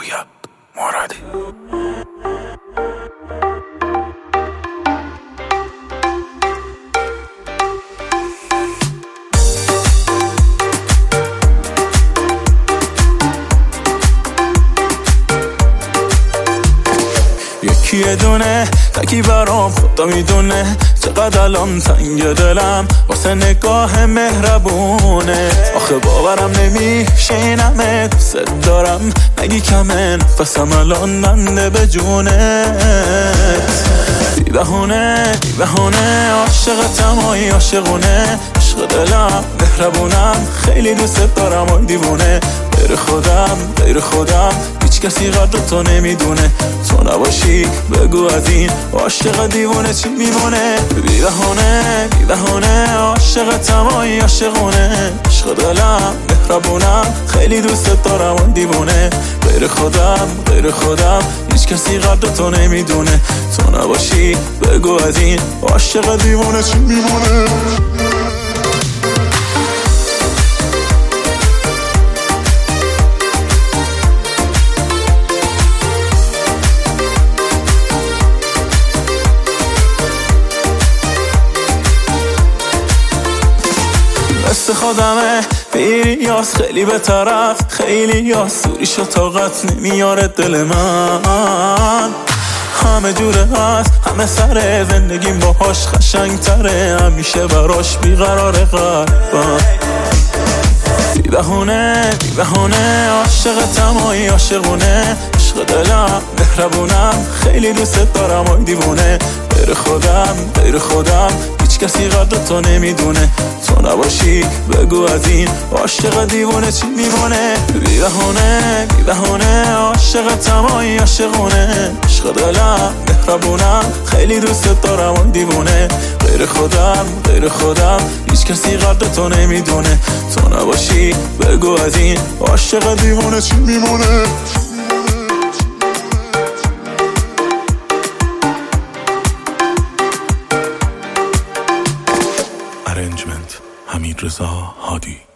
رویا مرادی. یه دونه تکی برام خدا میدونه چقدر الان تنگ دلم واسه نگاه مهربونه. آخه باورم نمیشه این همه دوست دارم نگی کمه نفسم الان بنده به جونت. بی بهونه عاشقتم آی عاشقونه عشق دلم مهربونم خیلی دوست دارم آی دیوونه. غیر خودم هیچ کسی قدر تو نمیدونه. تو نباشی بگو از این عاشق دیوونه چی میمونه. بی بهونه عاشقتم آی عاشقونه عشق دلم مهربونم خیلی دوست دارم آی دیوونه. غیر خودم هیچ کسی قدر تو نمیدونه. تو نباشی بگو از این عاشق دیوونه چی میمونه. مثل خودمه بیری یاس خیلی به طرف خیلی یاس دوریش و طاقت نمیاره دل من. همه جوره هست همه سره زندگیم باهاش قشنگ تره همیشه براش بیقراره قلبم. بی بهونه عاشقتم آی عاشقونه عشق دلم مهربونم خیلی دوست دارم آی دیوونه. غیر خودم هیچ کسی قدر تو نمیدونه. تو نباشی بگو از این عاشق دیوونه چی میمونه. بی بهونه عاشقتم آی عاشقونه عشق دلم مهربونم خیلی دوست دارم آی دیوونه. غیر خودم هیچ کسی قدر تو نمیدونه. تو نباشی بگو از این عاشق دیوونه چی میمونه. Arrangement حمیدرضا هادی.